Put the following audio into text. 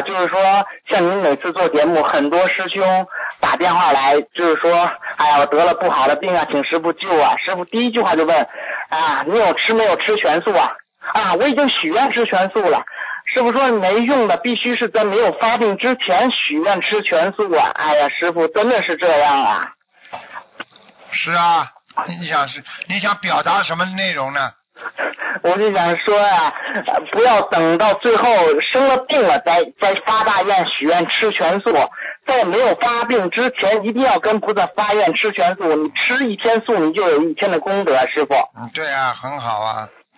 就是说像您每次做节目，很多师兄打电话来，就是说，哎呀，我得了不好的病啊，请师傅救啊。师傅第一句话就问啊，你有吃没有吃全素啊？啊，我已经许愿吃全素了。师傅说没用的，必须是在没有发病之前许愿吃全素啊。哎呀，师傅真的是这样啊。 是啊，你想表达什么内容呢？ 我就想说呀，不要等到最后生了病了再发大愿许愿吃全素，在没有发病之前一定要跟菩萨发愿吃全素。你吃一天素，你就有一天的功德，师傅。 对啊，很好啊。